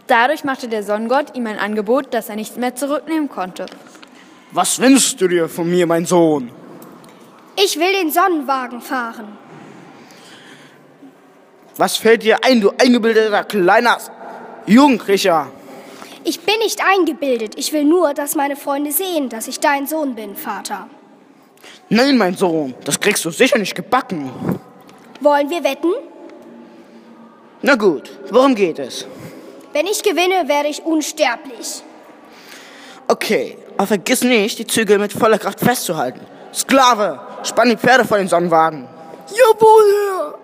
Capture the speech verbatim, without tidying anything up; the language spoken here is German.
Dadurch machte der Sonnengott ihm ein Angebot, das er nicht mehr zurücknehmen konnte. Was wünschst du dir von mir, mein Sohn? Ich will den Sonnenwagen fahren. Was fällt dir ein, du eingebildeter kleiner Jugendlicher? Ich bin nicht eingebildet. Ich will nur, dass meine Freunde sehen, dass ich dein Sohn bin, Vater. Nein, mein Sohn, das kriegst du sicher nicht gebacken. Wollen wir wetten? Na gut, worum geht es? Wenn ich gewinne, werde ich unsterblich. Okay, aber vergiss nicht, die Zügel mit voller Kraft festzuhalten. Sklave, spann die Pferde vor den Sonnenwagen. Jawohl, Herr!